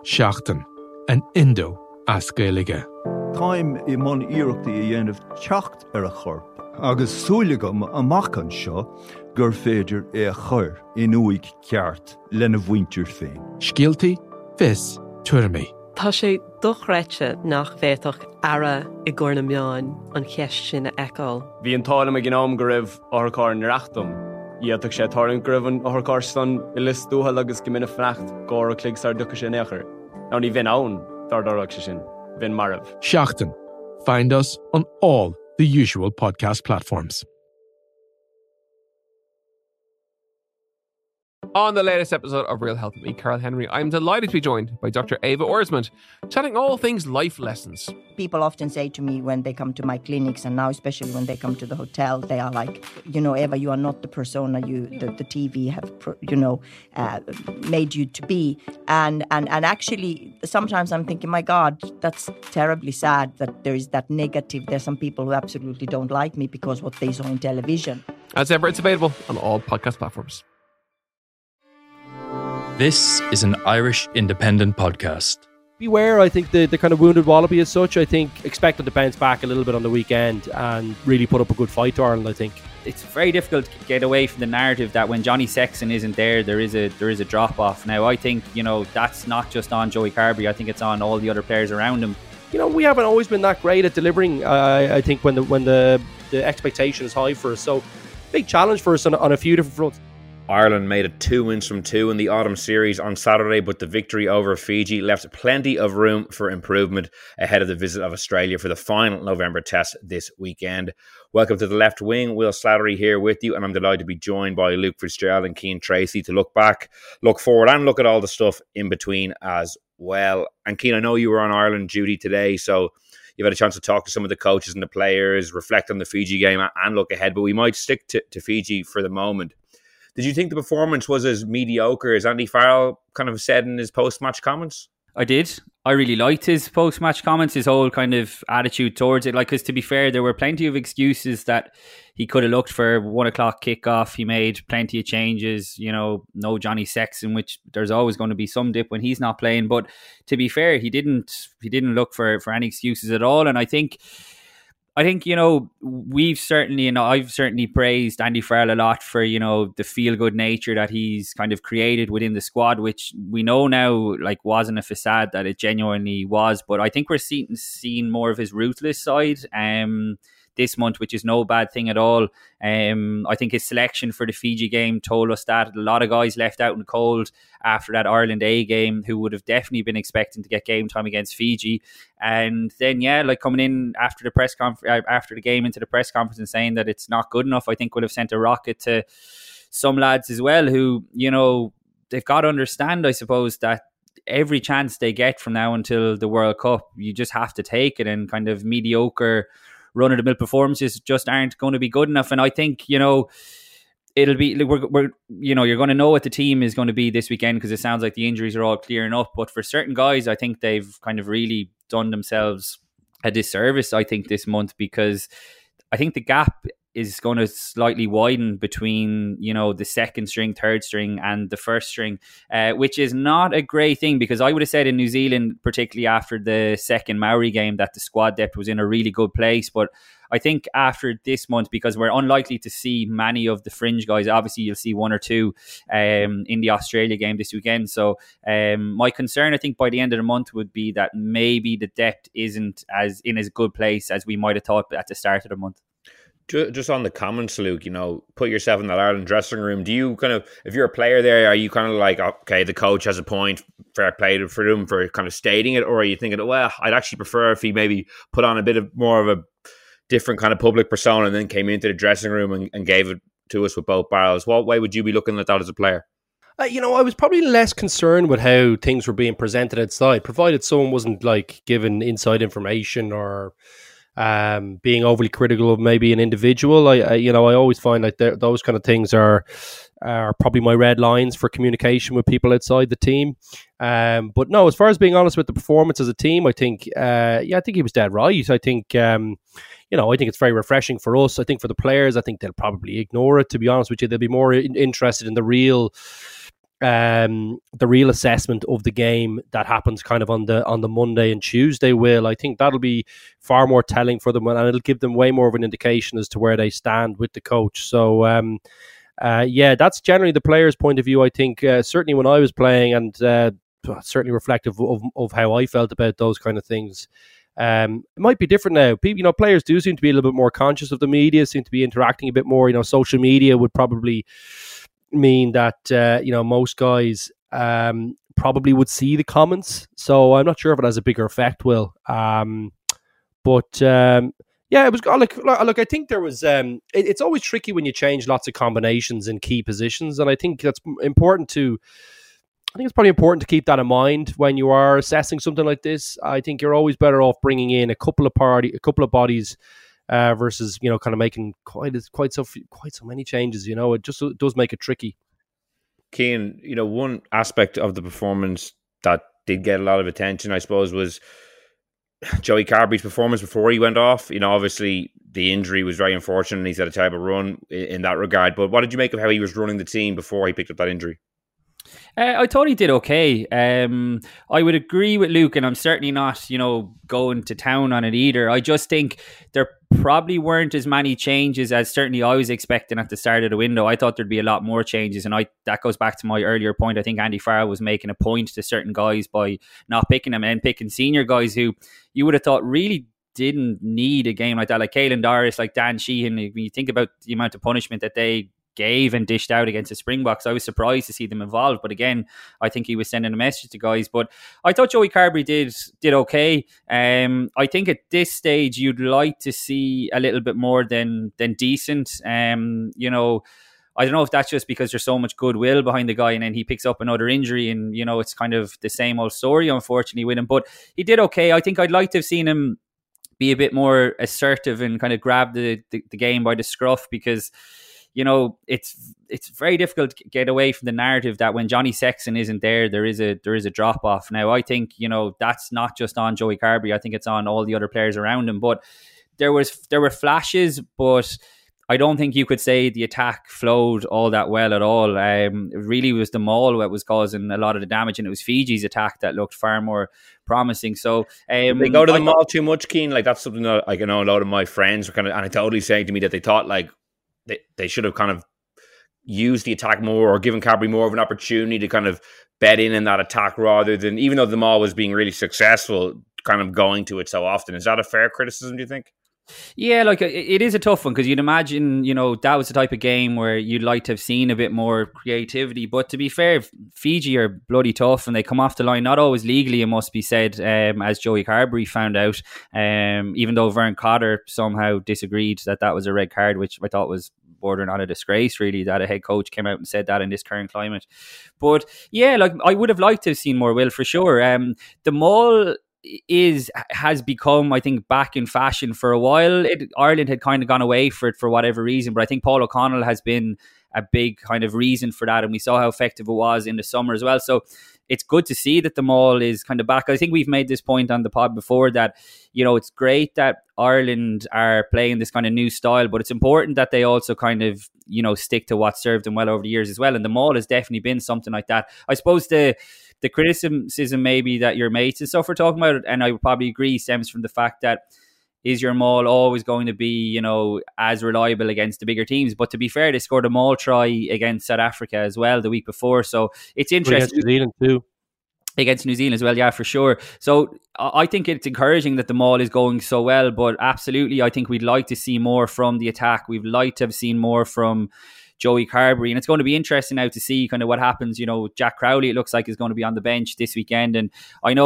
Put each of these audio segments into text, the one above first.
Seachtain, an Indo as Gaeilge. Táim I mon iireachta I dhéanamh teacht ar a chorp, agus súlagam amachchan seo gur féidir é a chur in uig ceart lena bhaintear féin. Scialtaí, fis, tuirmí. Tá sé dochreite nach bhéadach ara I gcóna meáin an cheist sin a eáil. Bhí an tálam a gnám go raibh áthcáir na reachtam. Íontach sé táirn go raibh an áthcáir san I list dúthail agus go minic freacht gcóir a clig sar ducha sin éachair. Ná ní bhín ann dardarach sé sin. Bhín marabh. Seachtain. Find us on all the usual podcast platforms. On the latest episode of Real Health with me, Carl Henry, I'm delighted to be joined by Dr. Ava Orsmond, chatting all things life lessons. People often say to me when they come to my clinics, and now especially when they come to the hotel, they are like, Eva, you are not the persona the TV have, made you to be. And actually, sometimes I'm thinking, my God, that's terribly sad that there is that negative. There's some people who absolutely don't like me because what they saw in television. As ever, it's available on all podcast platforms. This is an Irish independent podcast. Beware, I think the kind of wounded wallaby as such, I think expect them to bounce back a little bit on the weekend and really put up a good fight to Ireland, I think. It's very difficult to get away from the narrative that when Johnny Sexton isn't there is a drop off. Now I think, that's not just on Joey Carbery, I think it's on all the other players around him. We haven't always been that great at delivering, I think, when the expectation is high for us. So big challenge for us on a few different fronts. Ireland made it 2 wins from 2 in the autumn series on Saturday, but the victory over Fiji left plenty of room for improvement ahead of the visit of Australia for the final November test this weekend. Welcome to the Left Wing. Will Slattery here with you, and I'm delighted to be joined by Luke Fitzgerald and Cian Tracy to look back, look forward, and look at all the stuff in between as well. And Cian, I know you were on Ireland duty today, so you've had a chance to talk to some of the coaches and the players, reflect on the Fiji game and look ahead, but we might stick to Fiji for the moment. Did you think the performance was as mediocre as Andy Farrell kind of said in his post-match comments? I did. I really liked his post-match comments, his whole kind of attitude towards it. Because to be fair, there were plenty of excuses that he could have looked for 1 o'clock kickoff. He made plenty of changes, no Johnny Sexton, which there's always going to be some dip when he's not playing. But to be fair, he didn't look for any excuses at all. And I think we've certainly, I've certainly praised Andy Farrell a lot for, the feel-good nature that he's kind of created within the squad, which we know now, wasn't a facade, that it genuinely was. But I think we're seeing more of his ruthless side this month, which is no bad thing at all. I think his selection for the Fiji game told us that a lot of guys left out in the cold after that Ireland A game who would have definitely been expecting to get game time against Fiji. And then, coming in after the game into the press conference and saying that it's not good enough, I think would have sent a rocket to some lads as well who, they've got to understand, I suppose, that every chance they get from now until the World Cup, you just have to take it, and kind of mediocre run-of-the-mill performances just aren't going to be good enough. And I think, it'll be, you're going to know what the team is going to be this weekend because it sounds like the injuries are all clearing up. But for certain guys, I think they've kind of really done themselves a disservice, I think, this month, because I think the gap is going to slightly widen between, the second string, third string and the first string, which is not a great thing, because I would have said in New Zealand, particularly after the second Maori game, that the squad depth was in a really good place. But I think after this month, because we're unlikely to see many of the fringe guys, obviously you'll see 1 or 2 in the Australia game this weekend. So my concern, I think, by the end of the month would be that maybe the depth isn't as good place as we might have thought at the start of the month. Just on the comments, Luke, put yourself in that Ireland dressing room. Do you kind of, if you're a player there, are you kind of like, okay, the coach has a point, fair play for him for kind of stating it? Or are you thinking, well, I'd actually prefer if he maybe put on a bit of more of a different kind of public persona and then came into the dressing room and gave it to us with both barrels? What way would you be looking at that as a player? I was probably less concerned with how things were being presented outside, provided someone wasn't given inside information or being overly critical of maybe an individual. I always find those kind of things are probably my red lines for communication with people outside the team. But no, as far as being honest with the performance as a team, I think I think he was dead right. I think I think it's very refreshing for us. I think for the players, I think they'll probably ignore it, to be honest with you. They'll be more interested in the real the real assessment of the game that happens kind of on the Monday and Tuesday, Will. I think that'll be far more telling for them, and it'll give them way more of an indication as to where they stand with the coach. So that's generally the player's point of view. I think certainly when I was playing, and certainly reflective of how I felt about those kind of things. It might be different now. People, players do seem to be a little bit more conscious of the media, seem to be interacting a bit more. Social media would probably mean that most guys probably would see the comments. So I'm not sure if it has a bigger effect, Will. It was look. I think there was. It's always tricky when you change lots of combinations in key positions, and I think that's important to. I think it's probably important to keep that in mind when you are assessing something like this. I think you're always better off bringing in a couple of bodies versus kind of making quite so many changes. It just does make it tricky. Cian, one aspect of the performance that did get a lot of attention, I suppose, was Joey Carbery's performance before he went off. Obviously the injury was very unfortunate and he's had a terrible run in that regard. But what did you make of how he was running the team before he picked up that injury? I thought he did okay. I would agree with Luke, and I'm certainly not, going to town on it either. I just think there probably weren't as many changes as certainly I was expecting at the start of the window. I thought there'd be a lot more changes, and that goes back to my earlier point. I think Andy Farrell was making a point to certain guys by not picking them and picking senior guys who you would have thought really didn't need a game like that, like Caelan Doris, like Dan Sheehan. When you think about the amount of punishment that they gave and dished out against the Springboks, I was surprised to see them involved. But again, I think he was sending a message to guys. But I thought Joey Carbery did okay. I think at this stage you'd like to see a little bit more than decent. I don't know if that's just because there's so much goodwill behind the guy and then he picks up another injury and, it's kind of the same old story, unfortunately, with him. But he did okay. I think I'd like to have seen him be a bit more assertive and kind of grab the game by the scruff, because it's very difficult to get away from the narrative that when Johnny Sexton isn't there is a drop off. Now, I think that's not just on Joey Carbery. I think it's on all the other players around him. But there were flashes, but I don't think you could say the attack flowed all that well at all. It really was the maul that was causing a lot of the damage, and it was Fiji's attack that looked far more promising. So they go to the maul too much, Cian. Like, that's something that I know a lot of my friends were kind of anecdotally saying to me, that they thought like they should have kind of used the attack more or given Carbery more of an opportunity to kind of bed in that attack, rather than, even though the maul was being really successful, kind of going to it so often. Is that a fair criticism, do you think? Yeah, like, it is a tough one, because you'd imagine, that was the type of game where you'd like to have seen a bit more creativity. But to be fair, Fiji are bloody tough and they come off the line, not always legally, it must be said, as Joey Carbery found out, even though Vern Cotter somehow disagreed that was a red card, which I thought was bordering on a disgrace, really, that a head coach came out and said that in this current climate. But yeah, like, I would have liked to have seen more, Will, for sure. The maul has become, I think, back in fashion for a while. Ireland had kind of gone away for it for whatever reason, but I think Paul O'Connell has been a big kind of reason for that, and we saw how effective it was in the summer as well. So it's good to see that the maul is kind of back. I think we've made this point on the pod before that, it's great that Ireland are playing this kind of new style, but it's important that they also kind of, stick to what served them well over the years as well. And the maul has definitely been something like that. I suppose the criticism maybe that your mates and stuff are talking about, and I would probably agree, stems from the fact that, is your maul always going to be, as reliable against the bigger teams? But to be fair, they scored a maul try against South Africa as well the week before. So it's interesting. Against New Zealand too. Against New Zealand as well, yeah, for sure. So I think it's encouraging that the maul is going so well, but absolutely, I think we'd like to see more from the attack. We'd like to have seen more from Joey Carbery, and it's going to be interesting now to see kind of what happens. Jack Crowley, it looks like, is going to be on the bench this weekend, and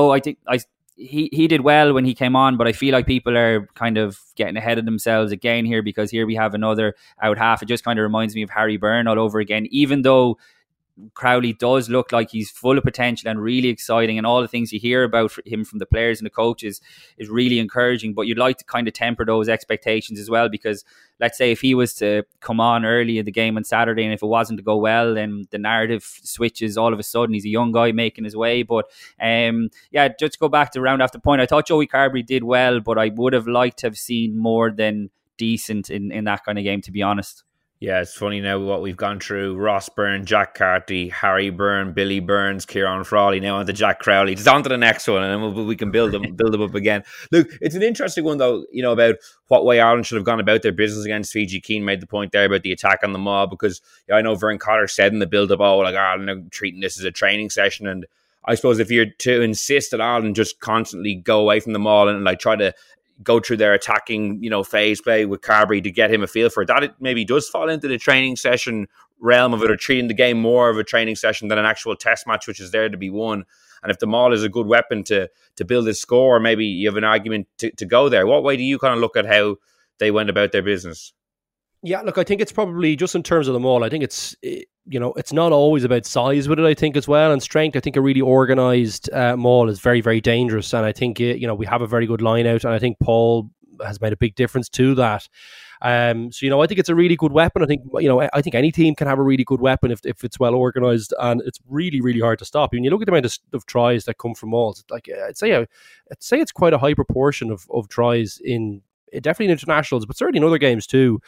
he did well when he came on, but I feel like people are kind of getting ahead of themselves again here, because here we have another out half. It just kind of reminds me of Harry Byrne all over again, even though Crowley does look like he's full of potential and really exciting, and all the things you hear about him from the players and the coaches is really encouraging. But you'd like to kind of temper those expectations as well, because let's say if he was to come on early in the game on Saturday and if it wasn't to go well, then the narrative switches all of a sudden. He's a young guy making his way. But just to go back to round off the point, I thought Joey Carbery did well, but I would have liked to have seen more than decent in that kind of game, to be honest. Yeah, it's funny now what we've gone through. Ross Byrne, Jack Carty, Harry Byrne, Billy Burns, Kieran Frawley, now on to Jack Crowley. Just on to the next one, and then we can build them up again. Look, it's an interesting one, though, about what way Ireland should have gone about their business against Fiji. Keane made the point there about the attack on the maul, because I know Vern Cotter said in the build-up, Ireland are treating this as a training session, and I suppose if you're to insist that Ireland just constantly go away from the maul and try to go through their attacking, phase play with Carbery to get him a feel for it, that it maybe does fall into the training session realm of it, or treating the game more of a training session than an actual test match, which is there to be won. And if the maul is a good weapon to build a score, maybe you have an argument to go there. What way do you kind of look at how they went about their business? Yeah, look, I think it's probably just in terms of the maul. I think it's not always about size with it, I think, as well, and strength. I think a really organised maul is very, very dangerous, and I think we have a very good line out, and I think Paul has made a big difference to that. So I think it's a really good weapon. I think any team can have a really good weapon if it's well organised, and it's really, really hard to stop. When you look at the amount of tries that come from mauls, I'd say it's quite a high proportion of tries in. Definitely in internationals, but certainly in other games too,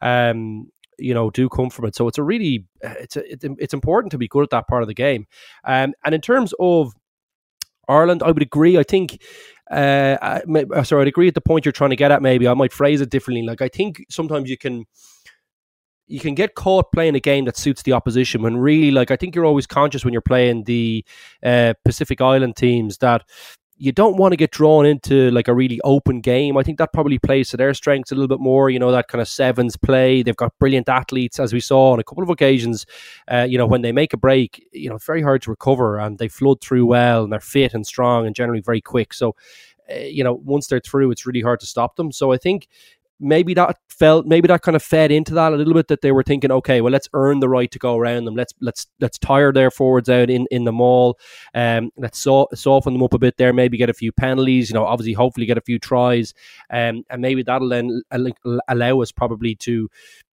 do come from it. So it's it's important to be good at that part of the game. And in terms of Ireland, I would agree. I think, I'd agree at the point you're trying to get at. Maybe I might phrase it differently. I think sometimes you can get caught playing a game that suits the opposition when really, I think you're always conscious when you're playing the Pacific Island teams that you don't want to get drawn into a really open game. I think that probably plays to their strengths a little bit more, that kind of sevens play. They've got brilliant athletes, as we saw on a couple of occasions. When they make a break, it's very hard to recover, and they flood through well, and they're fit and strong and generally very quick. So, once they're through, it's really hard to stop them. So I think maybe that kind of fed into that a little bit, that they were thinking, okay, well, let's earn the right to go around them. Let's tire their forwards out in the maul. Let's soften them up a bit there. Maybe get a few penalties. Obviously, hopefully get a few tries. And maybe that'll then allow us probably to,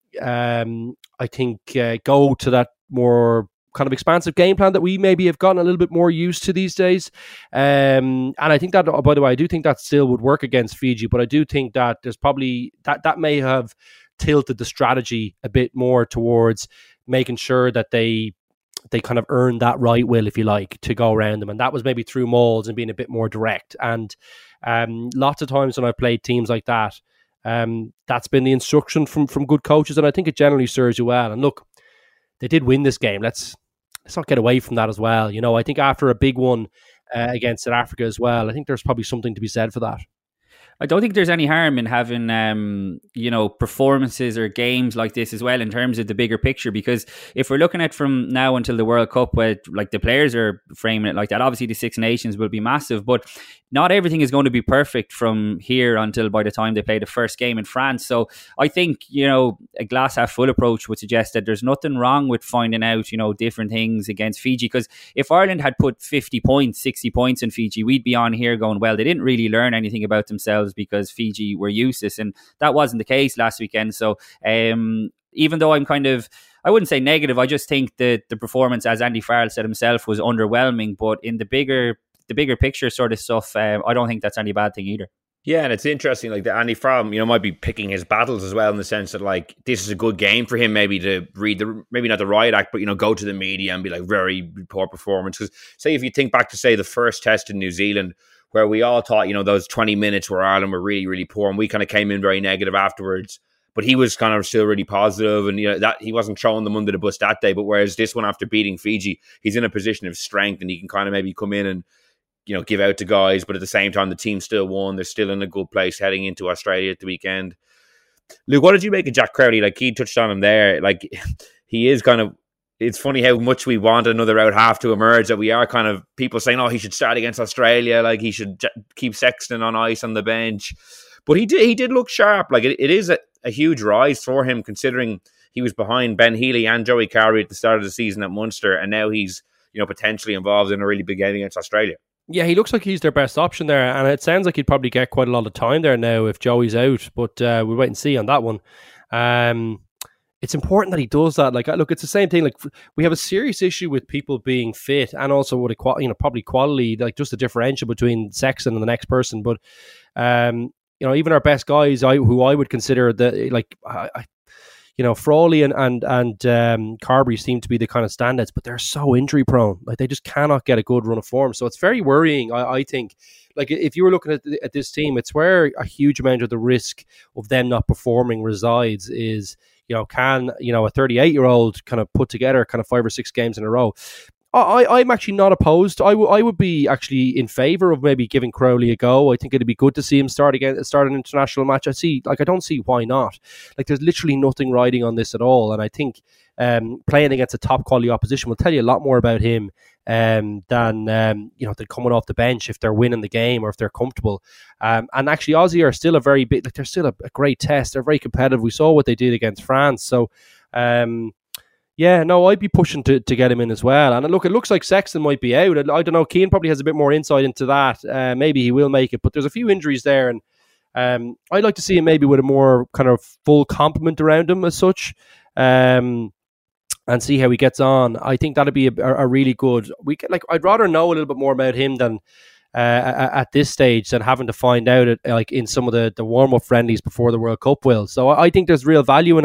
I think, go to that more kind of expansive game plan that we maybe have gotten a little bit more used to these days. And I think that, by the way, I do think that still would work against Fiji, but I do think that there's probably that may have tilted the strategy a bit more towards making sure that they kind of earn that right will, if you like, to go around them. And that was maybe through mauls and being a bit more direct. And lots of times when I've played teams like that, that's been the instruction from good coaches, and I think it generally serves you well. And look, they did win this game. Let's not get away from that as well. I think after a big one against South Africa as well, I think there's probably something to be said for that. I don't think there's any harm in having, performances or games like this as well in terms of the bigger picture, because if we're looking at from now until the World Cup, where the players are framing it like that, obviously the Six Nations will be massive, but not everything is going to be perfect from here until by the time they play the first game in France. So I think, a glass half full approach would suggest that there's nothing wrong with finding out, different things against Fiji, because if Ireland had put 50 points, 60 points in Fiji, we'd be on here going, well, they didn't really learn anything about themselves because Fiji were useless, and that wasn't the case last weekend. So even though I'm I wouldn't say negative, I just think that the performance, as Andy Farrell said himself, was underwhelming. But in the bigger picture sort of stuff, I don't think that's any bad thing either. Yeah, and it's interesting, that Andy Farrell, might be picking his battles as well, in the sense that, this is a good game for him, maybe to read maybe not the riot act, but, go to the media and be very poor performance. Because, say, if you think back to, say, the first test in New Zealand, where we all thought, those 20 minutes where Ireland were really, really poor, and we kind of came in very negative afterwards. But he was kind of still really positive, and that he wasn't throwing them under the bus that day. But whereas this one, after beating Fiji, he's in a position of strength, and he can kind of maybe come in and give out to guys. But at the same time, the team still won. They're still in a good place heading into Australia at the weekend. Luke, what did you make of Jack Crowley? He touched on him there. He is kind of. It's funny how much we want another out half to emerge, that we are kind of people saying, he should start against Australia, he should keep Sexton on ice on the bench. But he did look sharp. It is a huge rise for him, considering he was behind Ben Healy and Joey Carbery at the start of the season at Munster, and now he's potentially involved in a really big game against Australia. Yeah, he looks like he's their best option there, and it sounds like he'd probably get quite a lot of time there now if Joey's out, but we'll wait and see on that one. It's important that he does that. Look, it's the same thing. We have a serious issue with people being fit, and also with probably quality, just the differential between Sexton and the next person. But even our best guys, who I would consider Frawley and Carbery seem to be the kind of standouts, but they're so injury prone. Like, they just cannot get a good run of form. So it's very worrying, I think. Like, if you were looking at this team, it's where a huge amount of the risk of them not performing resides. Is, can a 38-year-old kind of put together kind of 5 or 6 games in a row? I'm actually not opposed. I would be actually in favour of maybe giving Crowley a go. I think it'd be good to see him start an international match. I don't see why not. Like, there's literally nothing riding on this at all. And I think playing against a top quality opposition will tell you a lot more about him than coming off the bench if they're winning the game or if they're comfortable. And actually, Aussie are still they're still a great test. They're very competitive. We saw what they did against France. So, I'd be pushing to get him in as well. And look, it looks like Sexton might be out. I don't know. Keane probably has a bit more insight into that. Maybe he will make it, but there's a few injuries there, and I'd like to see him maybe with a more kind of full complement around him as such, and see how he gets on. I think that'd be a really good. I'd rather know a little bit more about him than at this stage than having to find out it like in some of the warm up friendlies before the World Cup will. So I think there's real value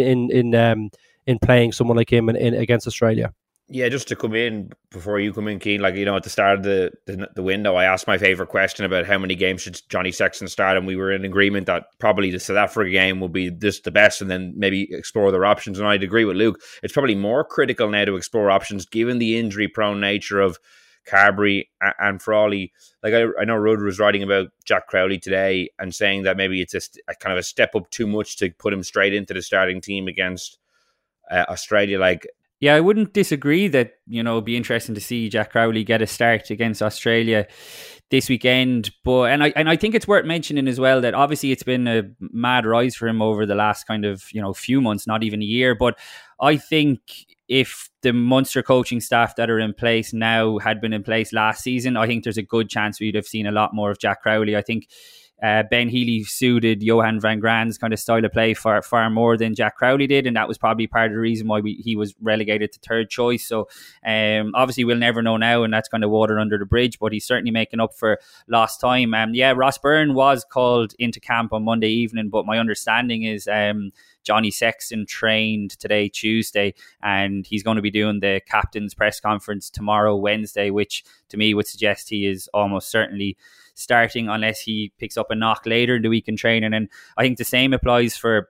in playing someone like him in against Australia. Yeah, just to come in before you come in, Keane, at the start of the window, I asked my favourite question about how many games should Johnny Sexton start, and we were in agreement that probably the South Africa game will be the best, and then maybe explore other options. And I'd agree with Luke. It's probably more critical now to explore options given the injury-prone nature of Carbery and Frawley. Like, I know Rudd was writing about Jack Crowley today and saying that maybe it's a kind of a step up too much to put him straight into the starting team against Australia. Yeah, I wouldn't disagree that, it'd be interesting to see Jack Crowley get a start against Australia this weekend. But I think it's worth mentioning as well that obviously it's been a mad rise for him over the last kind of, few months, not even a year. But I think if the Munster coaching staff that are in place now had been in place last season, I think there's a good chance we'd have seen a lot more of Jack Crowley. I think Ben Healy suited Johan van Graan's kind of style of play far more than Jack Crowley did, and that was probably part of the reason why he was relegated to third choice. So obviously we'll never know now, and that's kind of water under the bridge, but he's certainly making up for lost time. Ross Byrne was called into camp on Monday evening, but my understanding is Johnny Sexton trained today, Tuesday, and he's going to be doing the captain's press conference tomorrow, Wednesday, which to me would suggest he is almost certainly starting unless he picks up a knock later in the week in training. And I think the same applies for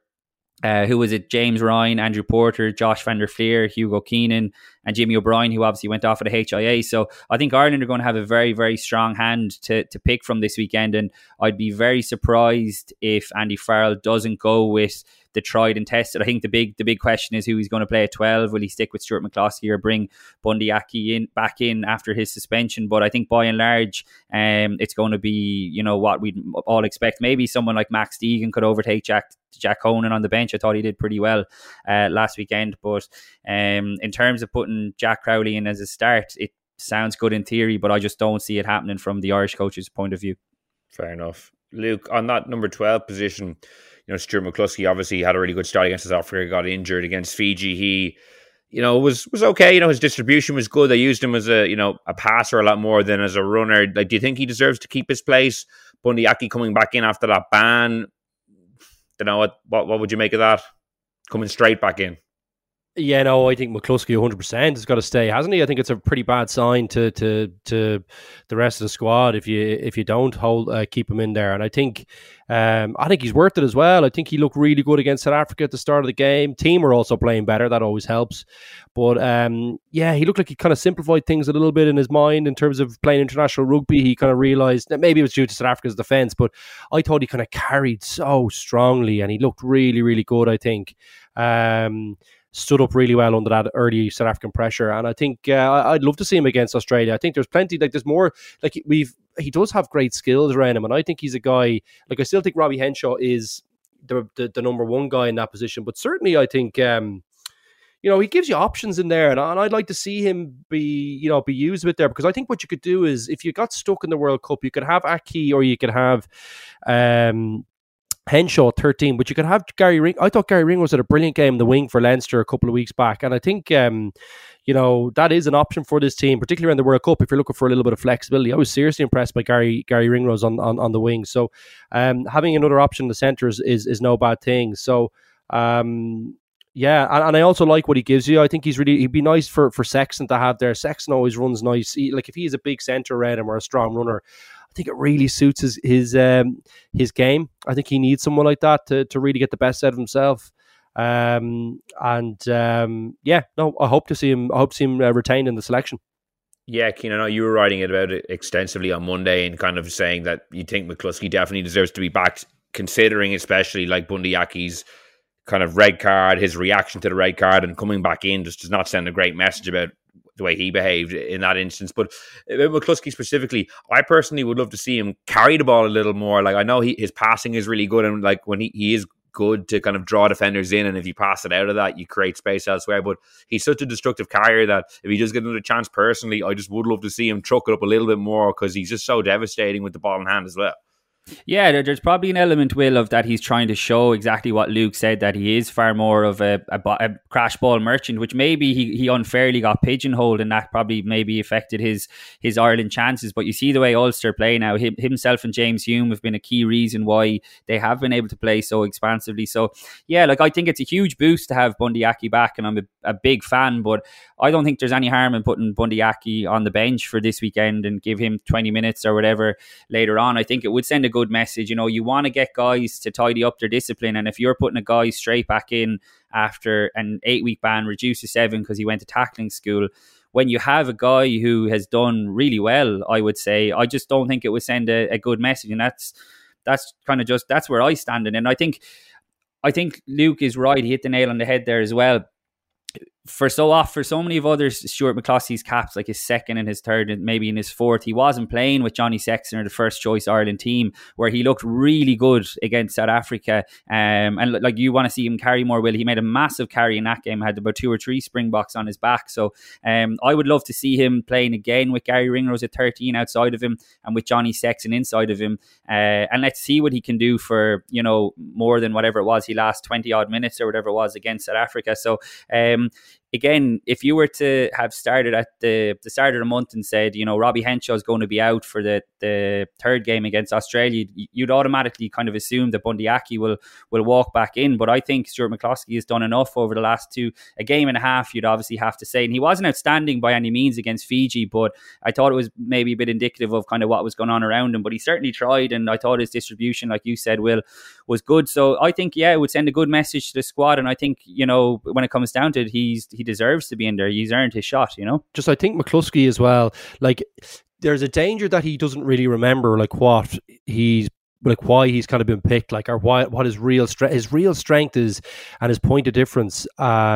James Ryan, Andrew Porter, Josh van der Fleer, Hugo Keenan, and Jimmy O'Brien, who obviously went off of the HIA. So I think Ireland are going to have a very, very strong hand to pick from this weekend, and I'd be very surprised if Andy Farrell doesn't go with the tried and tested. I think the big question is who he's going to play at 12. Will he stick with Stuart McCloskey or bring Bundy Aki back in after his suspension? But I think by and large, it's going to be what we'd all expect. Maybe someone like Max Deegan could overtake Jack Conan on the bench. I thought he did pretty well last weekend. But in terms of putting Jack Crowley in as a start, it sounds good in theory, but I just don't see it happening from the Irish coach's point of view. Fair enough. Luke, on that number 12 position, Stuart McCloskey obviously had a really good start against South Africa, got injured against Fiji. He, was okay. His distribution was good. They used him as a passer a lot more than as a runner. Like, do you think he deserves to keep his place? Bundy Aki coming back in after that ban. Don't know what would you make of that? Coming straight back in. Yeah, no, I think McCloskey 100% has got to stay, hasn't he? I think it's a pretty bad sign to the rest of the squad if you don't keep him in there. And I think he's worth it as well. I think he looked really good against South Africa at the start of the game. Team are also playing better. That always helps. But he looked like he kind of simplified things a little bit in his mind in terms of playing international rugby. He kind of realised that maybe it was due to South Africa's defence, but I thought he kind of carried so strongly and he looked really, really good, I think. Stood up really well under that early South African pressure, and I think I'd love to see him against Australia. I think there's plenty, there's more, he does have great skills around him, and I think he's a guy, I still think Robbie Henshaw is the number one guy in that position, but certainly I think he gives you options in there, and I'd like to see him be used a bit there, because I think what you could do is, if you got stuck in the World Cup, you could have Aki or you could have Henshaw 13, but you could have Gary Ring. I thought Gary Ring was at a brilliant game in the wing for Leinster a couple of weeks back, and I think that is an option for this team, particularly around the World Cup if you're looking for a little bit of flexibility. I was seriously impressed by Gary Ringrose on the wing, so having another option in the centre is no bad thing. So Yeah, and I also like what he gives you. I think he'd be nice for Sexton to have there. Sexton always runs nice. Like if he is a big centre around him or a strong runner, I think it really suits his game. I think he needs someone like that to really get the best out of himself. I hope to see him. Retained in the selection. Yeah, Cian, I know you were writing about it extensively on Monday and kind of saying that you think McCluskey definitely deserves to be backed, considering especially like Bundee Aki's kind of red card, his reaction to the red card, and coming back in just does not send a great message about the way he behaved in that instance. But about McCluskey specifically, I personally would love to see him carry the ball a little more. Like I know his passing is really good, and like when he is good to kind of draw defenders in, and if you pass it out of that, you create space elsewhere. But he's such a destructive carrier that if he does get another chance personally, I just would love to see him truck it up a little bit more, because he's just so devastating with the ball in hand as well. Yeah, there's probably an element, Will, of that he's trying to show exactly what Luke said, that he is far more of a crash ball merchant, which maybe he unfairly got pigeonholed, and that probably maybe affected his Ireland chances. But you see the way Ulster play now, himself and James Hume have been a key reason why they have been able to play so expansively. So yeah, like I think it's a huge boost to have Bundee Aki back, and I'm a big fan, but I don't think there's any harm in putting Bundee Aki on the bench for this weekend and give him 20 minutes or whatever later on. I think it would send a good message. You know, you want to get guys to tidy up their discipline, and if you're putting a guy straight back in after an 8-week ban reduced to 7 because he went to tackling school, when you have a guy who has done really well, I would say, I just don't think it would send a good message. And that's kind of just, that's where I stand in. And I think Luke is right. He hit the nail on the head there as well. For so many of others, Stuart McCloskey's caps, like his second and his third and maybe in his fourth, he wasn't playing with Johnny Sexton or the first choice Ireland team, where he looked really good against South Africa. And like, you want to see him carry more, Will. He made a massive carry in that game, had about 2 or 3 Springboks on his back. So I would love to see him playing again with Gary Ringrose at 13 outside of him and with Johnny Sexton inside of him. And let's see what he can do for, you know, more than whatever it was. He last 20 odd minutes or whatever it was against South Africa. So again, if you were to have started at the start of the month and said, you know, Robbie Henshaw is going to be out for the third game against Australia, you'd automatically kind of assume that Bundee Aki will walk back in. But I think Stuart McCloskey has done enough over the last a game and a half, you'd obviously have to say. And he wasn't outstanding by any means against Fiji, but I thought it was maybe a bit indicative of kind of what was going on around him. But he certainly tried, and I thought his distribution, like you said, Will, was good. So I think, yeah, it would send a good message to the squad. And I think, you know, when it comes down to it, he deserves to be in there. He's earned his shot, you know. Just I think McCluskey as well, like there's a danger that he doesn't really remember like what he's like, why he's kind of been picked, like, or what his real strength is and his point of difference.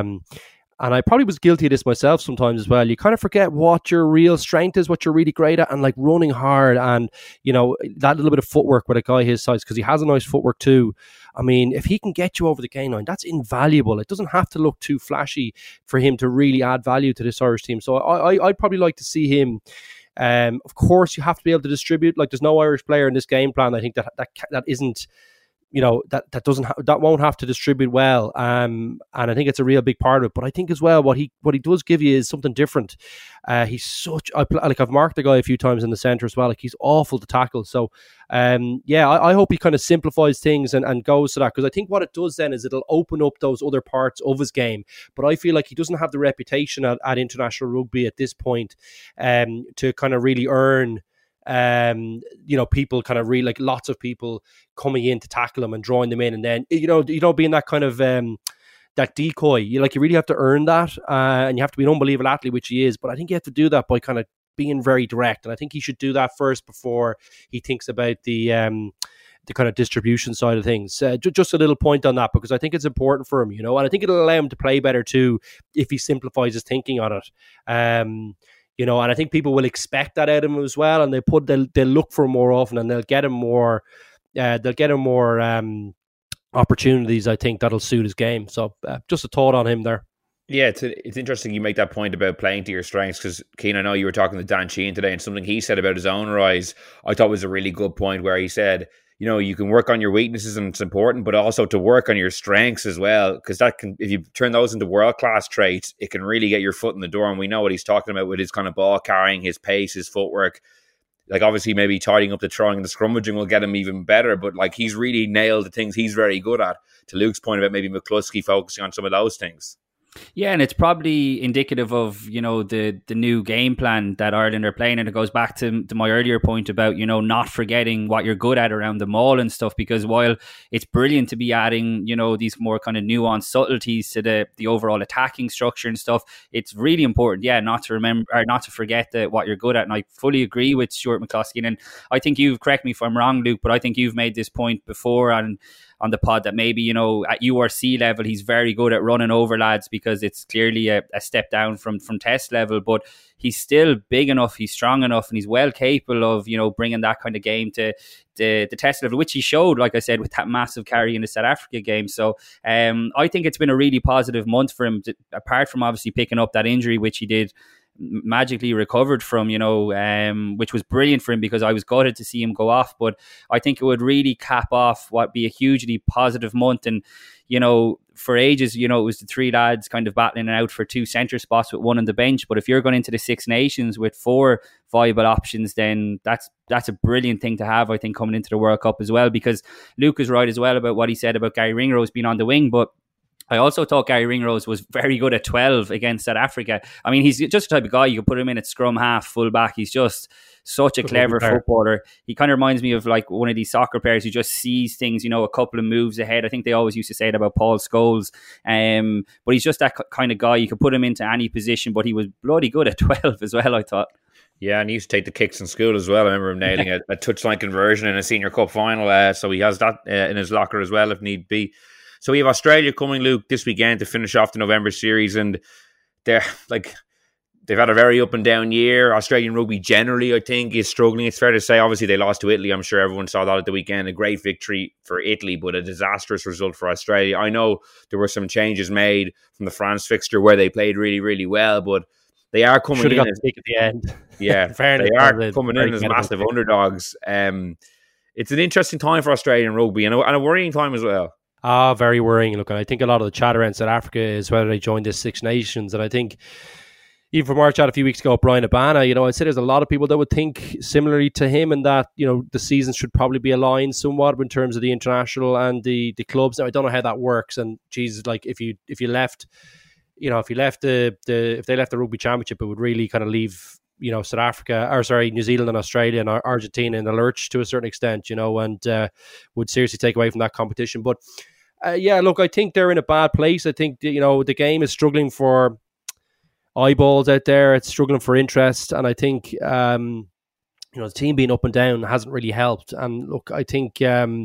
And I probably was guilty of this myself sometimes as well. You kind of forget what your real strength is, what you're really great at, and like running hard and, you know, that little bit of footwork with a guy his size, because he has a nice footwork too. I mean, if he can get you over the gain line, that's invaluable. It doesn't have to look too flashy for him to really add value to this Irish team. So I'd probably like to see him. Of course, you have to be able to distribute. Like, there's no Irish player in this game plan, I think, that isn't, you know, that won't have to distribute well, and I think it's a real big part of it. But I think as well, what he does give you is something different. He's such I've marked the guy a few times in the centre as well. Like, he's awful to tackle. So I hope he kind of simplifies things and goes to that, because I think what it does then is it'll open up those other parts of his game. But I feel like he doesn't have the reputation at international rugby at this point to kind of really earn. You know, people kind of really, like, lots of people coming in to tackle him and drawing them in, and then you know being that kind of that decoy. You really have to earn that, and you have to be an unbelievable athlete, which he is. But I think you have to do that by kind of being very direct, and I think he should do that first before he thinks about the kind of distribution side of things. Just a little point on that, because I think it's important for him, you know, and I think it'll allow him to play better too if he simplifies his thinking on it. You know, and I think people will expect that out of him as well, and they'll look for him more often, and they'll get him more. Opportunities, I think, that'll suit his game. So just a thought on him there. Yeah, it's interesting you make that point about playing to your strengths, because, Cian, I know you were talking to Dan Sheehan today, and something he said about his own rise I thought was a really good point, where he said, you know, you can work on your weaknesses and it's important, but also to work on your strengths as well, because that can, if you turn those into world-class traits, it can really get your foot in the door. And we know what he's talking about with his kind of ball carrying, his pace, his footwork. like obviously maybe tidying up the throwing and the scrummaging will get him even better, but like he's really nailed the things he's very good at. To Luke's point about maybe McCluskey focusing on some of those things. Yeah, and it's probably indicative of, the new game plan that Ireland are playing. And it goes back to my earlier point about, not forgetting what you're good at around the maul and stuff, because while it's brilliant to be adding, these more kind of nuanced subtleties to the overall attacking structure and stuff, it's really important, not to forget what you're good at. And I fully agree with Stuart McCluskey. And I think correct me if I'm wrong, Luke, but I think you've made this point before on the pod that maybe, at URC level, he's very good at running over lads because it's clearly a step down from test level, but he's still big enough, he's strong enough, and he's well capable of, bringing that kind of game to the test level, which he showed, like I said, with that massive carry in the South Africa game. So I think it's been a really positive month for him, apart from obviously picking up that injury, which he did magically recovered from, which was brilliant for him because I was gutted to see him go off. But I think it would really cap off what be a hugely positive month. And, for ages, it was the three lads kind of battling it out for two centre spots with one on the bench. But if you're going into the Six Nations with four viable options, then that's a brilliant thing to have, I think, coming into the World Cup as well, because Luke is right as well about what he said about Gary Ringrose being on the wing. But I also thought Gary Ringrose was very good at 12 against South Africa. I mean, he's just the type of guy you could put him in at scrum half, full back. He's just such a clever footballer. He kind of reminds me of like one of these soccer players who just sees things, a couple of moves ahead. I think they always used to say it about Paul Scholes. But he's just that kind of guy. You could put him into any position, but he was bloody good at 12 as well, I thought. Yeah, and he used to take the kicks in school as well. I remember him nailing a touchline conversion in a Senior Cup final. So he has that in his locker as well if need be. So we have Australia coming, Luke, this weekend to finish off the November series, and they've had a very up and down year. Australian rugby generally, I think, is struggling. It's fair to say, obviously, they lost to Italy. I'm sure everyone saw that at the weekend. A great victory for Italy, but a disastrous result for Australia. I know there were some changes made from the France fixture where they played really, really well, but they are coming in. Should have got the kick at the end. Yeah, they are coming in as massive underdogs. It's an interesting time for Australian rugby and a worrying time as well. Very worrying. Look, and I think a lot of the chat around South Africa is whether they join this Six Nations. And I think even from our chat a few weeks ago, Brian Abana, I'd say there's a lot of people that would think similarly to him, and that, the seasons should probably be aligned somewhat in terms of the international and the clubs. Now, I don't know how that works. And Jesus, like if they left the Rugby Championship, it would really kind of leave New Zealand and Australia and Argentina in the lurch to a certain extent, and would seriously take away from that competition. But look, I think they're in a bad place. I think the game is struggling for eyeballs out there. It's struggling for interest, and I think the team being up and down hasn't really helped. And look, I think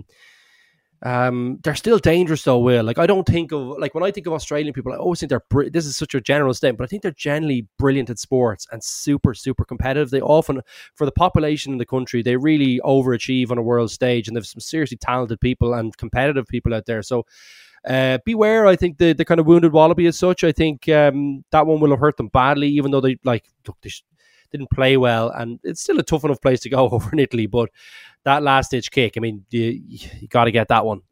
they're still dangerous though, Will. Like, I don't think of, like, when I think of Australian people, I always think this is such a general statement, but I think they're generally brilliant at sports and super, super competitive. They often, for the population in the country, they really overachieve on a world stage, and there's some seriously talented people and competitive people out there. So beware, I think, the kind of wounded wallaby as such. I think that one will have hurt them badly, even though they didn't play well, and it's still a tough enough place to go over in Italy, but that last ditch kick, I mean, you got to get that one.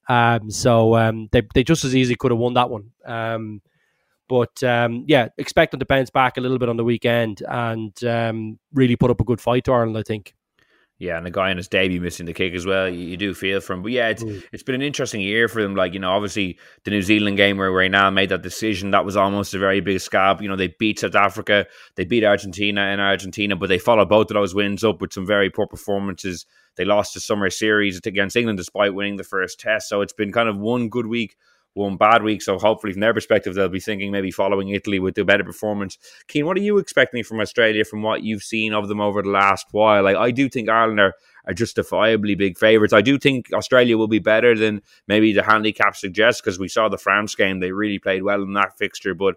They just as easily could have won that one. Expect them to bounce back a little bit on the weekend and really put up a good fight to Ireland, I think. Yeah, and the guy in his debut missing the kick as well, you do feel for him. But yeah, it's been an interesting year for them. Like, obviously the New Zealand game where Reynal made that decision, that was almost a very big scab. They beat South Africa, they beat Argentina in Argentina, but they followed both of those wins up with some very poor performances. They lost the summer series against England despite winning the first test. So it's been kind of one good week, one bad week. So hopefully from their perspective, they'll be thinking maybe following Italy with a better performance. Keane, what are you expecting from Australia from what you've seen of them over the last while? Like, I do think Ireland are justifiably big favourites. I do think Australia will be better than maybe the handicap suggests, because we saw the France game. They really played well in that fixture. But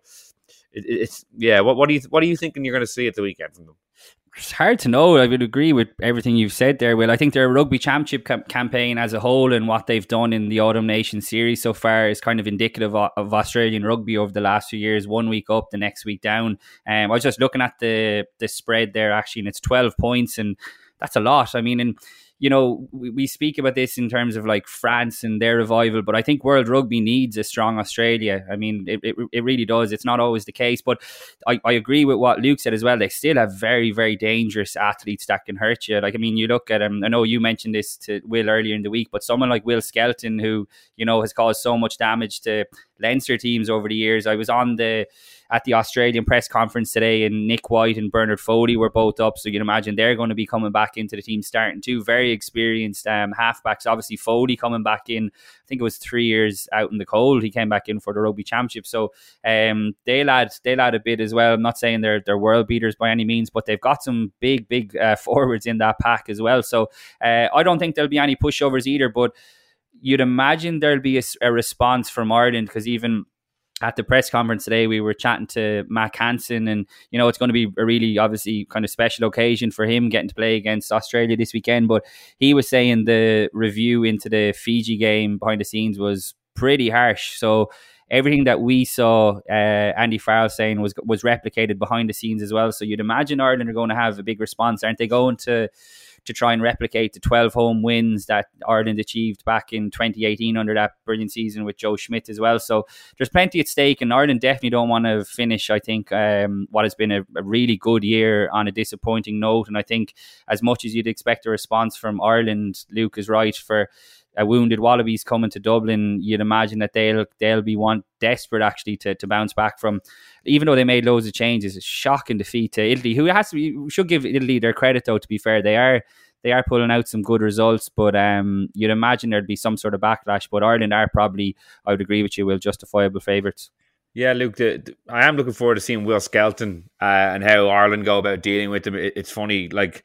what are you thinking you're going to see at the weekend from them? It's hard to know. I would agree with everything you've said there, Will. I think their rugby championship campaign as a whole and what they've done in the Autumn Nations series so far is kind of indicative of Australian rugby over the last few years. 1 week up, the next week down. I was just looking at the spread there, actually, and it's 12 points, and that's a lot. I mean, and you know, we speak about this in terms of like France and their revival, but I think World Rugby needs a strong Australia. I mean, it really does. It's not always the case, but I agree with what Luke said as well. They still have very, very dangerous athletes that can hurt you. Like, I mean, you look at I know you mentioned this to Will earlier in the week, but someone like Will Skelton, who, you know, has caused so much damage to Leinster teams over the years. I was at the Australian press conference today, and Nick White and Bernard Foley were both up, so you can imagine they're going to be coming back into the team starting too. Very experienced halfbacks. Obviously Foley coming back in, I think it was 3 years out in the cold, he came back in for the Rugby Championship, so they'll add a bit as well. I'm not saying they're world beaters by any means, but they've got some big forwards in that pack as well, so I don't think there'll be any pushovers either, but you'd imagine there'll be a response from Ireland, because even at the press conference today, we were chatting to Mac Hansen, and, you know, it's going to be a really obviously kind of special occasion for him getting to play against Australia this weekend. But he was saying the review into the Fiji game behind the scenes was pretty harsh. So everything that we saw Andy Farrell saying was replicated behind the scenes as well. So you'd imagine Ireland are going to have a big response. Aren't they going to try and replicate the 12 home wins that Ireland achieved back in 2018 under that brilliant season with Joe Schmidt as well? So there's plenty at stake, and Ireland definitely don't want to finish, I think, what has been a really good year on a disappointing note. And I think as much as you'd expect a response from Ireland, Luke is right, for a wounded Wallabies coming to Dublin, you'd imagine that they'll be desperate actually to bounce back from, even though they made loads of changes, a shocking defeat to Italy, who we should give Italy their credit though, to be fair. They are pulling out some good results, but you'd imagine there'd be some sort of backlash. But Ireland are probably, I would agree with you, Will, justifiable favourites. Yeah, Luke, I am looking forward to seeing Will Skelton and how Ireland go about dealing with him. It's funny, like,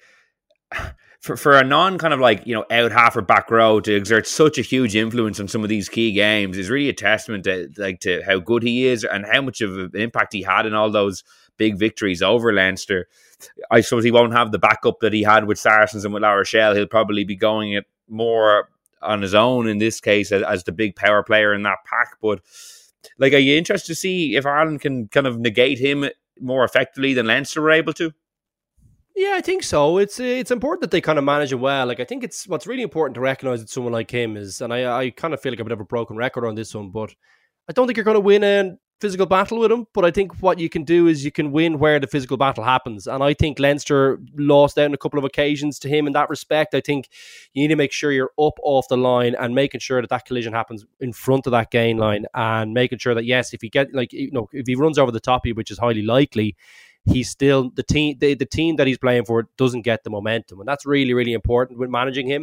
for a non kind of like, you know, out half or back row to exert such a huge influence on some of these key games is really a testament to how good he is and how much of an impact he had in all those big victories over Leinster. I suppose he won't have the backup that he had with Saracens and with La Rochelle. He'll probably be going it more on his own in this case as the big power player in that pack. But like, are you interested to see if Ireland can kind of negate him more effectively than Leinster were able to? Yeah, I think so. It's important that they kind of manage him well. Like, I think what's really important to recognise that someone like him is, and I kind of feel like a bit of a broken record on this one, but I don't think you're going to win a physical battle with him. But I think what you can do is you can win where the physical battle happens. And I think Leinster lost out on a couple of occasions to him in that respect. I think you need to make sure you're up off the line and making sure that collision happens in front of that gain line, and making sure that, yes, if you get, like, you know, if he runs over the top of you, which is highly likely, he's still the team that he's playing for doesn't get the momentum, and that's really, really important with managing him.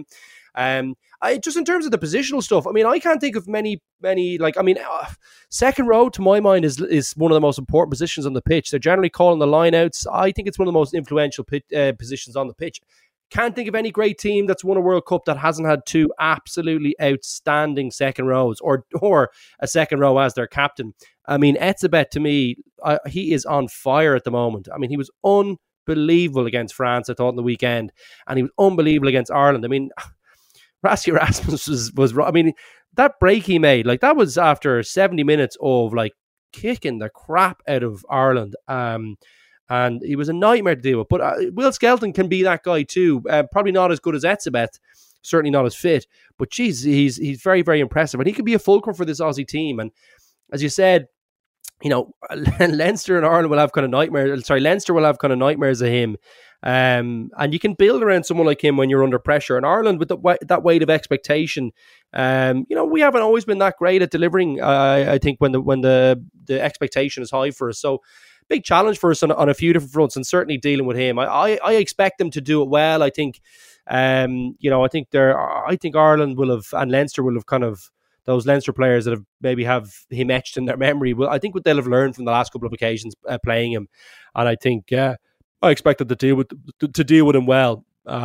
I just, in terms of the positional stuff, I mean, I can't think of many like, I mean, second row to my mind is one of the most important positions on the pitch. They're generally calling the lineouts. I think it's one of the most influential positions on the pitch. Can't think of any great team that's won a World Cup that hasn't had two absolutely outstanding second rows or a second row as their captain. I mean, Etzebeth, to me, he is on fire at the moment. I mean, he was unbelievable against France, I thought, on the weekend, and he was unbelievable against Ireland. I mean, Rasky Rasmus was I mean, that break he made, like, that was after 70 minutes of, like, kicking the crap out of Ireland. And he was a nightmare to deal with. But Will Skelton can be that guy too. Probably not as good as Etzebeth, certainly not as fit. But geez, he's very, very impressive. And he could be a fulcrum for this Aussie team. And as you said, you know, Leinster and Ireland will have kind of nightmares. Sorry, Leinster will have kind of nightmares of him. And you can build around someone like him when you're under pressure. And Ireland, with that weight of expectation, you know, we haven't always been that great at delivering. I think when the expectation is high for us. So big challenge for us on a few different fronts, and certainly dealing with him. I expect them to do it well. I think, you know, I think Ireland will have, and Leinster will have, kind of, those Leinster players that have maybe have him etched in their memory. Well, I think what they'll have learned from the last couple of occasions playing him, and I think I expect them to deal with him well.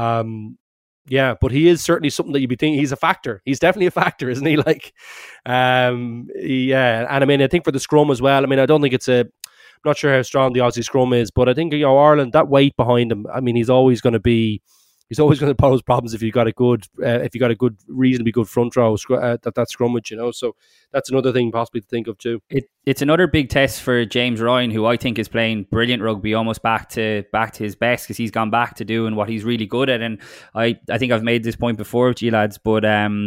Yeah, but he is certainly something that you'd be thinking he's a factor. He's definitely a factor, isn't he? Like, yeah, and I mean, I think for the scrum as well. I mean, I don't think I'm not sure how strong the Aussie scrum is, but I think, you know, Ireland, that weight behind him, I mean, he's always going to be he's always going to pose problems if you've got a good, reasonably good front row that scrummage, you know. So that's another thing possibly to think of too. It's another big test for James Ryan, who I think is playing brilliant rugby, almost back to his best, because he's gone back to doing what he's really good at. And I think I've made this point before to you lads, but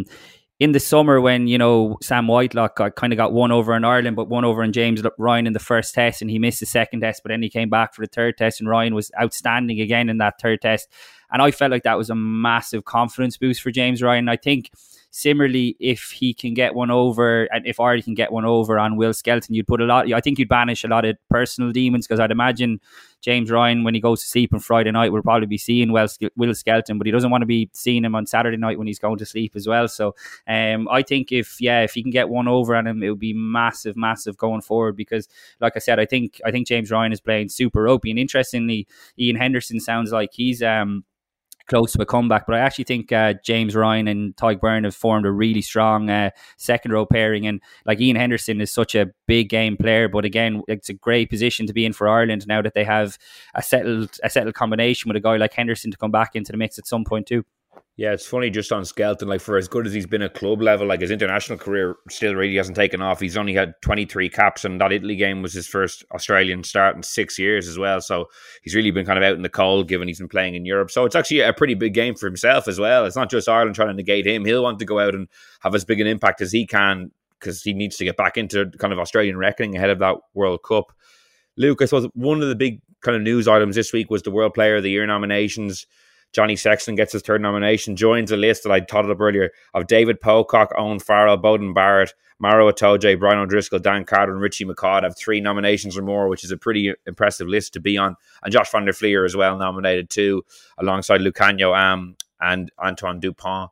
in the summer when, you know, Sam Whitelock kind of got one over in Ireland, but one over in James Ryan in the first test, and he missed the second test, but then he came back for the third test, and Ryan was outstanding again in that third test. And I felt like that was a massive confidence boost for James Ryan. I think similarly, if he can get one over, and if Ireland can get one over on Will Skelton, I think you'd banish a lot of personal demons, because I'd imagine James Ryan, when he goes to sleep on Friday night, will probably be seeing Will Skelton, but he doesn't want to be seeing him on Saturday night when he's going to sleep as well. So I think if he can get one over on him, it would be massive going forward, because like I said, I think James Ryan is playing super rugby. And interestingly, Ian Henderson sounds like he's close to a comeback, but I actually think James Ryan and Tadhg Beirne have formed a really strong second row pairing. And like, Ian Henderson is such a big game player, but again, it's a great position to be in for Ireland now that they have a settled combination with a guy like Henderson to come back into the mix at some point too. Yeah, it's funny just on Skelton, like, for as good as he's been at club level, like, his international career still really hasn't taken off. He's only had 23 caps, and that Italy game was his first Australian start in 6 years as well. So he's really been kind of out in the cold, given he's been playing in Europe. So it's actually a pretty big game for himself as well. It's not just Ireland trying to negate him. He'll want to go out and have as big an impact as he can, because he needs to get back into kind of Australian reckoning ahead of that World Cup. Luke, I suppose one of the big kind of news items this week was the World Player of the Year nominations. Johnny Sexton gets his third nomination, joins a list that I totted up earlier of David Pocock, Owen Farrell, Bowden Barrett, Maro Itoje, Brian O'Driscoll, Dan Carter and Richie McCaw have 3 nominations or more, which is a pretty impressive list to be on. And Josh van der Flier as well nominated too, alongside Lucanio Am and Antoine Dupont.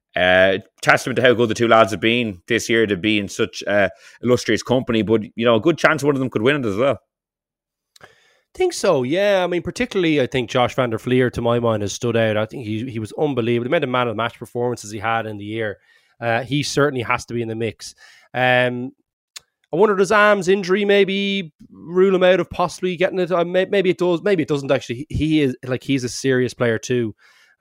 Testament to how good the two lads have been this year to be in such illustrious company, but you know, a good chance one of them could win it as well. Think so, yeah. I mean, particularly, I think Josh van der Flier, to my mind, has stood out. I think he was unbelievable. He made a man of the match performances he had in the year. He certainly has to be in the mix. I wonder, does Am's injury maybe rule him out of possibly getting it? Maybe it does. Maybe it doesn't actually. He's a serious player too.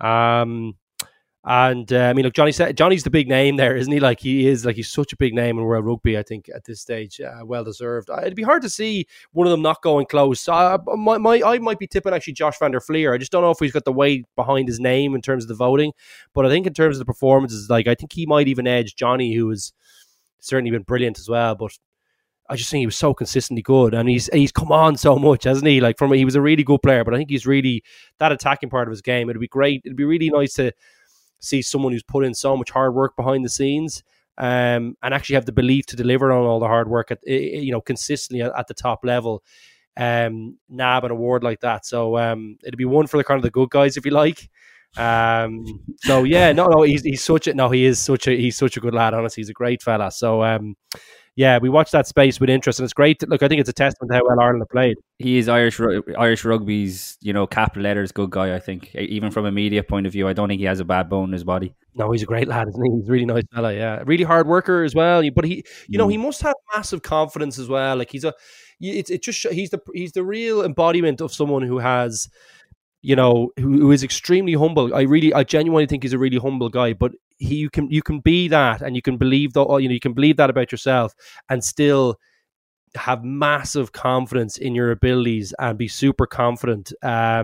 And I mean, look, Johnny's the big name there, isn't he? Like, he's such a big name in world rugby. I think at this stage, well deserved. It'd be hard to see one of them not going close. I might be tipping actually Josh van der Flier. I just don't know if he's got the weight behind his name in terms of the voting, but I think in terms of the performances, like, I think he might even edge Johnny, who has certainly been brilliant as well. But I just think he was so consistently good, and he's come on so much, hasn't he? Like, he was a really good player, but I think he's really that attacking part of his game. It'd be great. It'd be really nice to see someone who's put in so much hard work behind the scenes, and actually have the belief to deliver on all the hard work consistently at the top level. Nab an award like that, so it'd be one for the kind of the good guys, if you like. So yeah, he's such a good lad. Honestly, he's a great fella. So yeah, we watched that space with interest, and it's great. Look, I think it's a testament to how well Ireland have played. He is Irish rugby's, capital letters good guy. I think, even from a media point of view, I don't think he has a bad bone in his body. No, he's a great lad, isn't he? He's a really nice fella. Yeah, really hard worker as well. But he must have massive confidence as well. Like, he's the real embodiment of someone who has, who is extremely humble. I genuinely think he's a really humble guy, but you can be that, and you can believe that, you can believe that about yourself, and still have massive confidence in your abilities and be super confident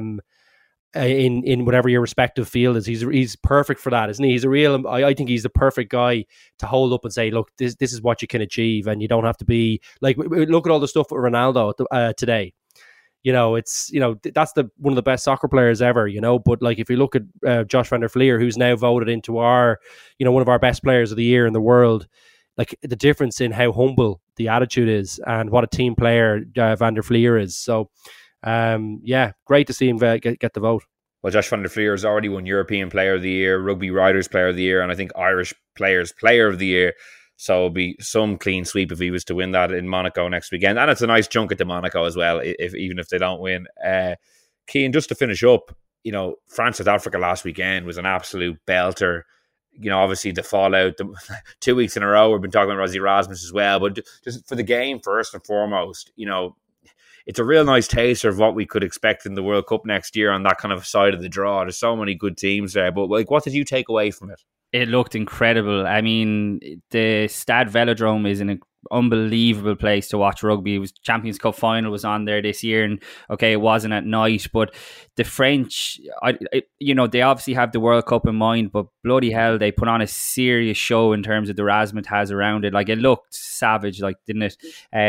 in whatever your respective field is. He's perfect for that, isn't he? He's a real. I think he's the perfect guy to hold up and say, look, this is what you can achieve, and you don't have to be like. Look at all the stuff with Ronaldo today. It's that's one of the best soccer players ever. But like, if you look at Josh van der Flier, who's now voted into our, one of our best players of the year in the world, like, the difference in how humble the attitude is and what a team player van der Flier is. So, yeah, great to see him get the vote. Well, Josh van der Flier has already won European Player of the Year, Rugby Writers Player of the Year, and I think Irish Players Player of the Year. So it'll be some clean sweep if he was to win that in Monaco next weekend. And it's a nice junket to Monaco as well, even if they don't win. Cian, just to finish up, France South Africa last weekend was an absolute belter. Obviously the fallout, 2 weeks in a row, we've been talking about Rosie Erasmus as well. But just for the game, first and foremost, it's a real nice taster of what we could expect in the World Cup next year on that kind of side of the draw. There's so many good teams there, but like, what did you take away from it? It looked incredible. I mean, the Stade Velodrome is an unbelievable place to watch rugby. It was Champions Cup final was on there this year, and okay, it wasn't at night, but the French, they obviously have the World Cup in mind, but bloody hell, they put on a serious show in terms of the razzmatazz around it. Like, it looked savage, like, didn't it?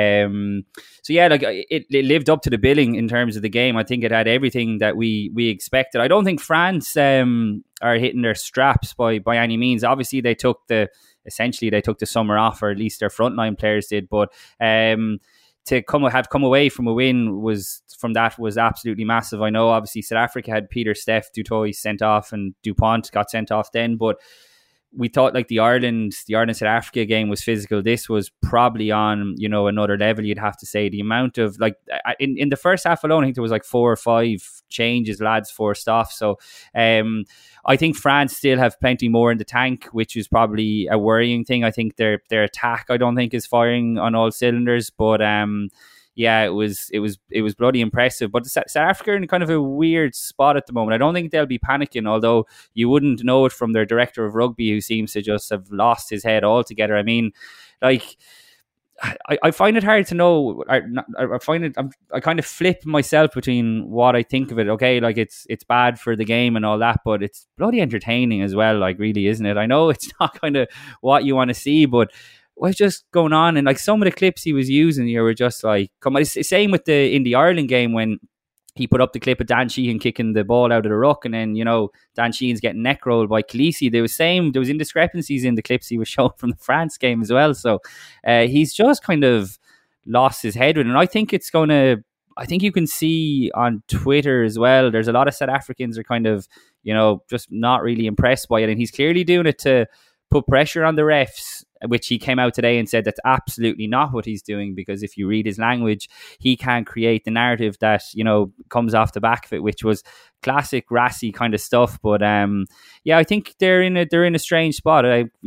So yeah, like, it lived up to the billing in terms of the game. I think it had everything that we expected. I don't think France are hitting their straps by any means. Obviously, they took the summer off, or at least their frontline players did. But to come away from a win was absolutely massive. I know obviously South Africa had Peter Steph du Toit sent off, and Dupont got sent off then, but we thought like the Ireland South Africa game was physical. This was probably on another level, you'd have to say. The amount of, like, in the first half alone, I think there was like 4 or 5 changes, lads forced off. So I think France still have plenty more in the tank, which is probably a worrying thing. I think their attack, I don't think, is firing on all cylinders, but yeah, it was bloody impressive. But South Africa are in kind of a weird spot at the moment. I don't think they'll be panicking, although you wouldn't know it from their director of rugby, who seems to just have lost his head altogether. I mean, like, I find it hard to know. I kind of flip myself between what I think of it. Okay, like, it's bad for the game and all that, but it's bloody entertaining as well. Like, really, isn't it? I know it's not kind of what you want to see, but what's just going on? And like, some of the clips he was using here were just like, come on. It's the same with in the Ireland game when he put up the clip of Dan Sheehan kicking the ball out of the ruck, and then Dan Sheehan's getting neck rolled by Khaleesi. There was indiscrepancies in the clips he was showing from the France game as well. So he's just kind of lost his head with it. And I think you can see on Twitter as well, there's a lot of South Africans are kind of just not really impressed by it, and he's clearly doing it to put pressure on the refs, which he came out today and said that's absolutely not what he's doing, because if you read his language, he can't create the narrative that comes off the back of it, which was classic Rassie kind of stuff. But yeah, I think they're in a strange spot.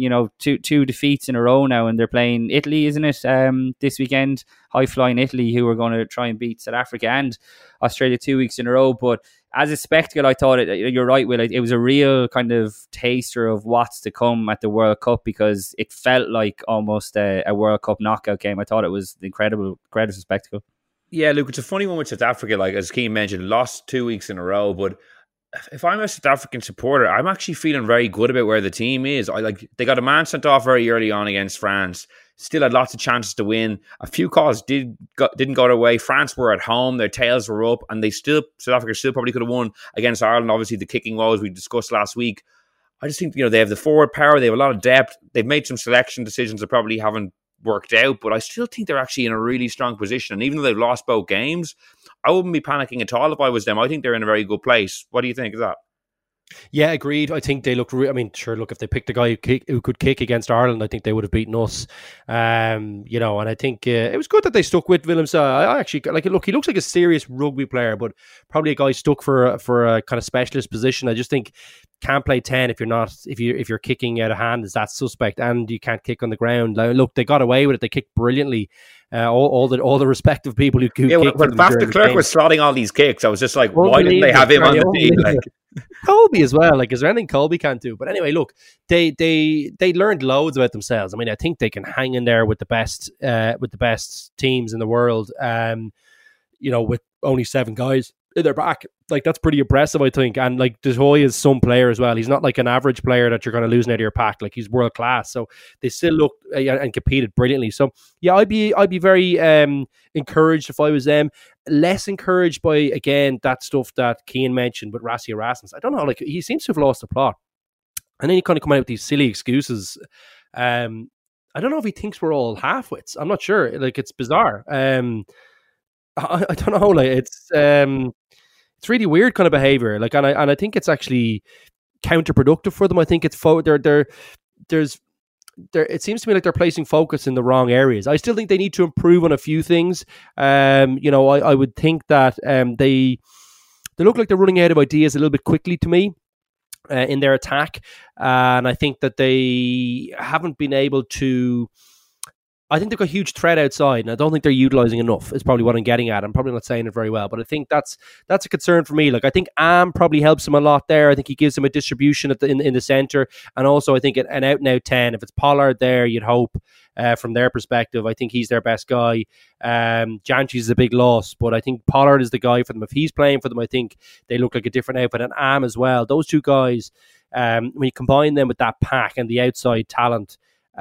Two defeats in a row now, and they're playing Italy, isn't it, this weekend? High flying Italy, who are going to try and beat South Africa and Australia 2 weeks in a row. But as a spectacle, I thought you're right, Will. It was a real kind of taster of what's to come at the World Cup, because it felt like almost a World Cup knockout game. I thought it was incredible spectacle. Yeah, Luke, it's a funny one with South Africa. Like, as Keane mentioned, lost 2 weeks in a row. But if I'm a South African supporter, I'm actually feeling very good about where the team is. They got a man sent off very early on against France. Still had lots of chances to win. A few calls didn't go their way. France were at home, their tails were up, and South Africa still probably could have won against Ireland. Obviously, the kicking woes we discussed last week. I just think they have the forward power, they have a lot of depth. They've made some selection decisions that probably haven't worked out, but I still think they're actually in a really strong position. And even though they've lost both games, I wouldn't be panicking at all if I was them. I think they're in a very good place. What do you think of that? Yeah, agreed. I think they look. Look, if they picked a guy who could kick against Ireland, I think they would have beaten us. And I think it was good that they stuck with Willem. I actually look. He looks like a serious rugby player, but probably a guy stuck for a kind of specialist position. I just think can't play 10 if you're kicking out of hand is that suspect, and you can't kick on the ground. Look, they got away with it. They kicked brilliantly. All the respective people who kicked. When Faf de Klerk was slotting all these kicks, I was just like, why didn't they have him on the team? Like, Colby as well. Like, is there anything Colby can't do? But anyway, look, they learned loads about themselves. I mean, I think they can hang in there with the best teams in the world. With only 7 guys in their back, like, that's pretty impressive, I think. And like, Du Toit is some player as well. He's not like an average player that you're going to lose out of your pack. Like, he's world class. So they still looked and competed brilliantly. So yeah, I'd be very encouraged if I was them. Less encouraged by, again, that stuff that Keane mentioned with Rassie Erasmus. I don't know, like, he seems to have lost the plot, and then he kind of come out with these silly excuses. I don't know if he thinks we're all half-wits. I'm not sure. Like, it's bizarre. I don't know. Like, it's really weird kind of behavior. Like, and I think it's actually counterproductive for them. I think it's it seems to me like they're placing focus in the wrong areas. I still think they need to improve on a few things. I would think that they look like they're running out of ideas a little bit quickly to me in their attack, and I think that they haven't been able to I think they've got a huge threat outside, and I don't think they're utilising enough, is probably what I'm getting at. I'm probably not saying it very well, but I think that's a concern for me. Like, I think Am probably helps him a lot there. I think he gives him a distribution in the centre, and also I think an out-and-out 10. If it's Pollard there, you'd hope from their perspective. I think he's their best guy. Janchi is a big loss, but I think Pollard is the guy for them. If he's playing for them, I think they look like a different outfit, and Am as well. Those two guys, when you combine them with that pack and the outside talent,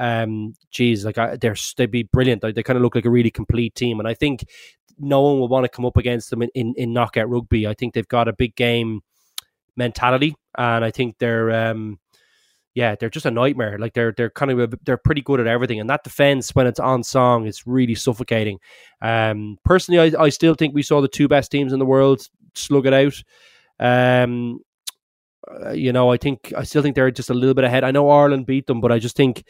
they'd be brilliant. They kind of look like a really complete team, and I think no one will want to come up against them in knockout rugby. I think they've got a big game mentality, and I think they're just a nightmare. Like they're pretty good at everything, and that defense when it's on song is really suffocating. Personally, I still think we saw the two best teams in the world slug it out. I still think they're just a little bit ahead. I know Ireland beat them, but I just think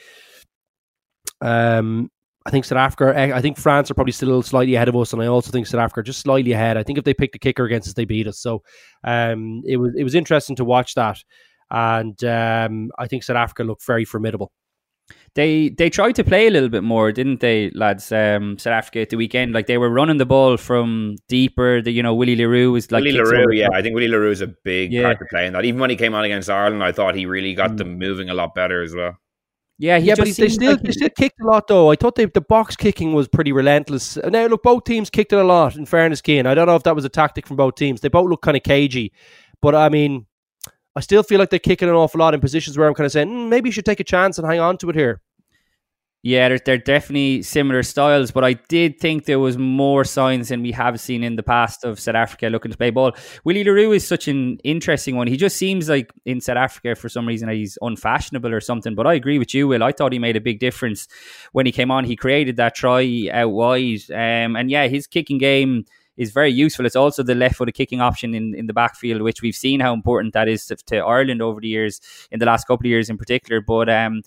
I think South Africa, I think France are probably still slightly ahead of us, and I also think South Africa are just slightly ahead. I think if they picked a kicker against us, they beat us. So it was interesting to watch that, and I think South Africa looked very formidable. They tried to play a little bit more, didn't they, lads? South Africa at the weekend, like they were running the ball from deeper. Willie le Roux was like Willie le Roux. Yeah, I think Willie le Roux is a big part to play in that. Even when he came on against Ireland, I thought he really got them moving a lot better as well. Yeah, but they still kicked a lot though. I thought the box kicking was pretty relentless. Now look, both teams kicked it a lot. In fairness, Cian, I don't know if that was a tactic from both teams. They both look kind of cagey, but I mean, I still feel like they're kicking an awful lot in positions where I'm kind of saying maybe you should take a chance and hang on to it here. Yeah, they're definitely similar styles, but I did think there was more signs than we have seen in the past of South Africa looking to play ball. Willie le Roux is such an interesting one. He just seems like in South Africa for some reason he's unfashionable or something, but I agree with you, Will. I thought he made a big difference when he came on. He created that try out wide, and yeah, his kicking game is very useful. It's also the left-footed kicking option in the backfield, which we've seen how important that is to Ireland over the years, in the last couple of years in particular. But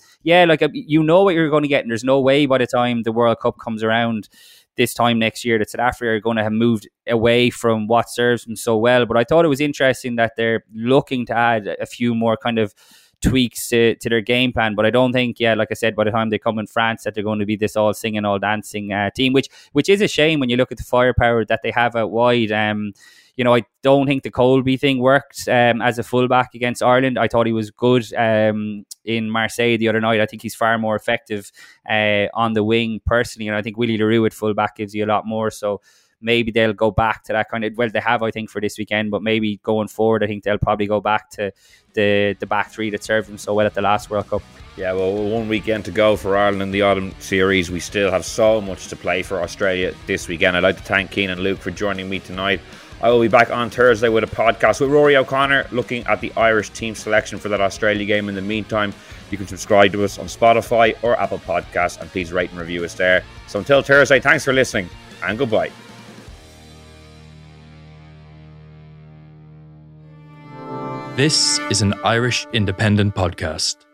you know what you're going to get, and there's no way by the time the World Cup comes around this time next year that South Africa are going to have moved away from what serves them so well. But I thought it was interesting that they're looking to add a few more kind of tweaks to their game plan, but I don't think, like I said, by the time they come in France, that they're going to be this all singing, all dancing team, which is a shame when you look at the firepower that they have out wide. I don't think the Colby thing worked as a fullback against Ireland. I thought he was good in Marseille the other night. I think he's far more effective on the wing personally, and I think Willie le Roux at fullback gives you a lot more. So maybe they'll go back to that kind of, well, they have, I think, for this weekend, but maybe going forward, I think they'll probably go back to the back three that served them so well at the last World Cup. Yeah, well, 1 weekend to go for Ireland in the autumn series. We still have so much to play for Australia this weekend. I'd like to thank Cian and Luke for joining me tonight. I will be back on Thursday with a podcast with Rory O'Connor looking at the Irish team selection for that Australia game. In the meantime, you can subscribe to us on Spotify or Apple Podcasts, and please rate and review us there. So until Thursday, thanks for listening and goodbye. This is an Irish Independent podcast.